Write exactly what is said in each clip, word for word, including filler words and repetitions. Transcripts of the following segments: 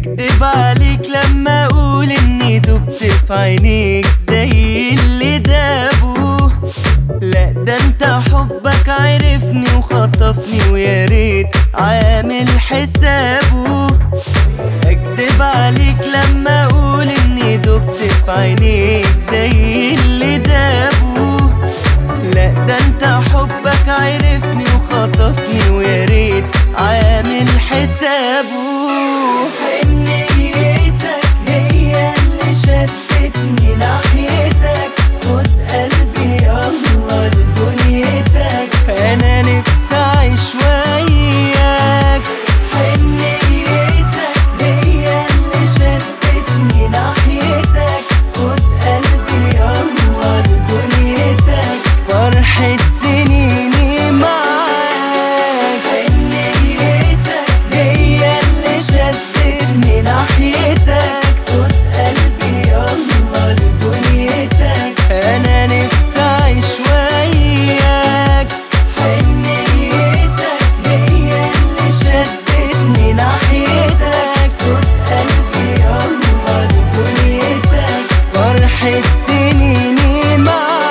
اكدب عليك لما اقول اني دبت في عينيك زي اللي دابوا. لا ده انت حبك عرفني وخطفني ويا ريت عامل حسابه. اكدب عليك لما اقول اني دبت في عينيك زي اللي دابوا. لا ده انت حبك عرفني وخطفني ويا ريت عامل حسابه. حنيتك هي اللي شدتني ناحيتك، خد قلبي يلا لدنيتك، انا نفسي اعيش وياك. حنيتك هي اللي شدتني ناحيتك، خد قلبي يلا لدنيتك، فرحة سنيني معاك. حنيتك هي اللي شدتني ناحيتك، خد قلبي يلا لدنيتك، انا نفسي اعيش وياك. حنيتك هي اللي شدتني ناحيتك، خد قلبي يلا لدنيتك، فرحة سنيني معاك.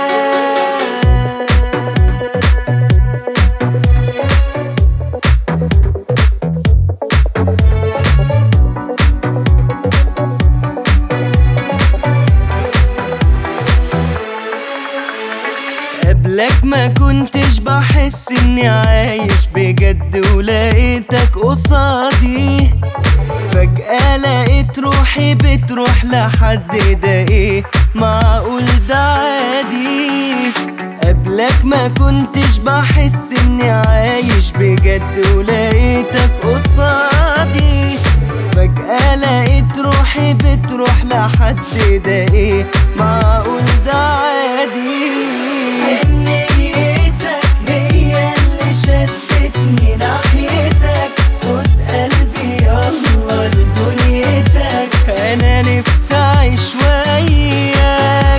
قبلك ما كنتش بحس اني عايش بجد، ولقيتك قصادي فجأة لقيت روحي بتروح لحد. ده ايه معقول ده عادي؟ قبلك ما كنتش بحس اني عايش بجد، ولقيتك قصادي فجأة لقيت روحي بتروح لحد. ده ايه معقول ده عادي؟ حنيتك هي اللي شدتني ناحيتك، خد قلبي يلا لدنيتك، انا نفسي اعيش وياك.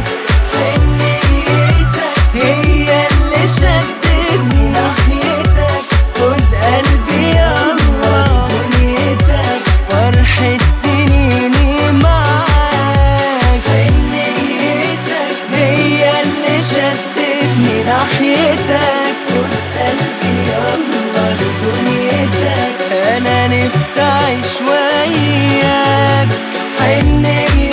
حنيتك هي اللي شدتني ناحيتك، خد قلبي يلا لدنيتك، فرحة سنيني معاك. حنيتك هي اللي شدتني ناحيتك، خد قلبي يلا لدنيتك، انا نفسي اعيش وياك. حنيتك